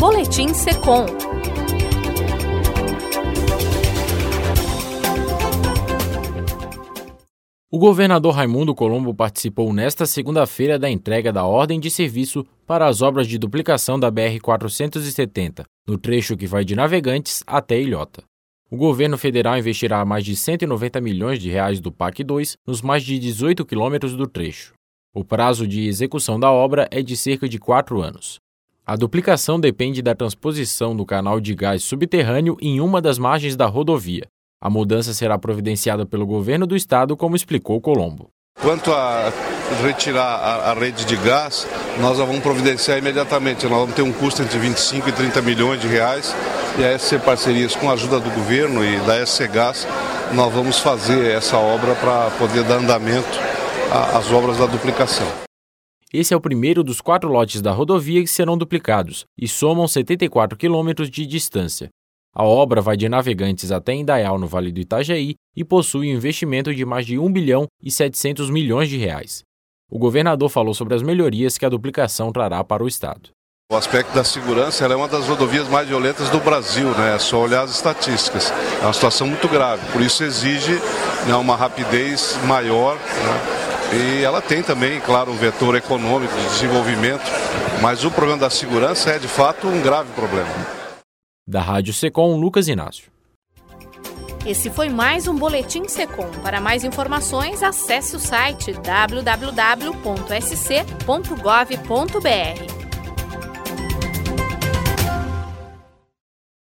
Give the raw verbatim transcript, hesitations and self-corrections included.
Boletim Secom. O governador Raimundo Colombo participou nesta segunda-feira da entrega da ordem de serviço para as obras de duplicação da B R quatrocentos e setenta, no trecho que vai de Navegantes até Ilhota. O governo federal investirá mais de cento e noventa milhões de reais do P A C dois nos mais de dezoito quilômetros do trecho. O prazo de execução da obra é de cerca de quatro anos. A duplicação depende da transposição do canal de gás subterrâneo em uma das margens da rodovia. A mudança será providenciada pelo governo do estado, como explicou Colombo. Quanto a retirar a, a rede de gás, nós já vamos providenciar imediatamente. Nós vamos ter um custo entre vinte e cinco e trinta milhões de reais e a S C Parcerias, com a ajuda do governo e da S C Gás, nós vamos fazer essa obra para poder dar andamento às obras da duplicação. Esse é o primeiro dos quatro lotes da rodovia que serão duplicados e somam setenta e quatro quilômetros de distância. A obra vai de Navegantes até Indaial, no Vale do Itajaí, e possui um investimento de mais de um bilhão e setecentos milhões de reais. O governador falou sobre as melhorias que a duplicação trará para o estado. O aspecto da segurança, ela é uma das rodovias mais violentas do Brasil, né? É só olhar as estatísticas. É uma situação muito grave, por isso exige, né, uma rapidez maior, né? E ela tem também, claro, um vetor econômico de desenvolvimento, mas o problema da segurança é, de fato, um grave problema. Da Rádio Secom, Lucas Inácio. Esse foi mais um Boletim Secom. Para mais informações, acesse o site w w w ponto s c ponto gov ponto b r.